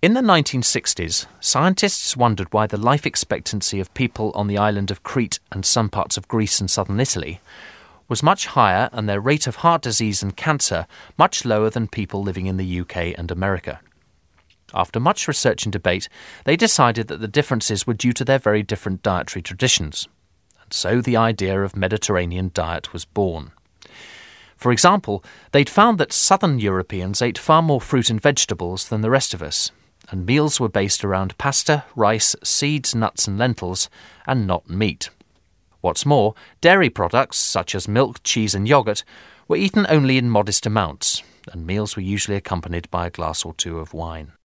In the 1960s, scientists wondered why the life expectancy of people on the island of Crete and some parts of Greece and southern Italy was much higher and their rate of heart disease and cancer much lower than people living in the UK and America. After much research and debate, they decided that the differences were due to their very different dietary traditions. And so the idea of Mediterranean diet was born. For example, they'd found that southern Europeans ate far more fruit and vegetables than the rest of us, and meals were based around pasta, rice, seeds, nuts and lentils, and not meat. What's more, dairy products, such as milk, cheese and yoghurt, were eaten only in modest amounts, and meals were usually accompanied by a glass or two of wine.